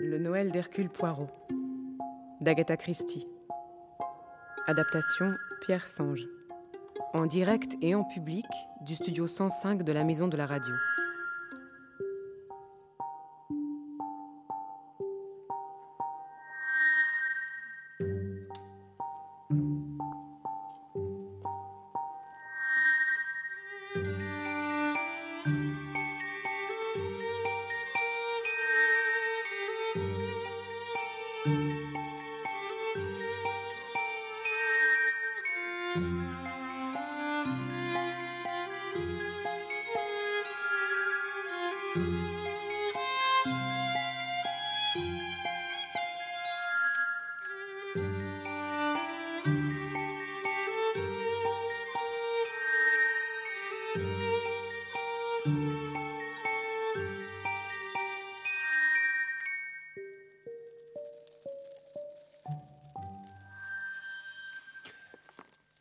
Le Noël d'Hercule Poirot d'Agatha Christie. Adaptation Pierre Sange. En direct et en public du studio 105 de la Maison de la Radio.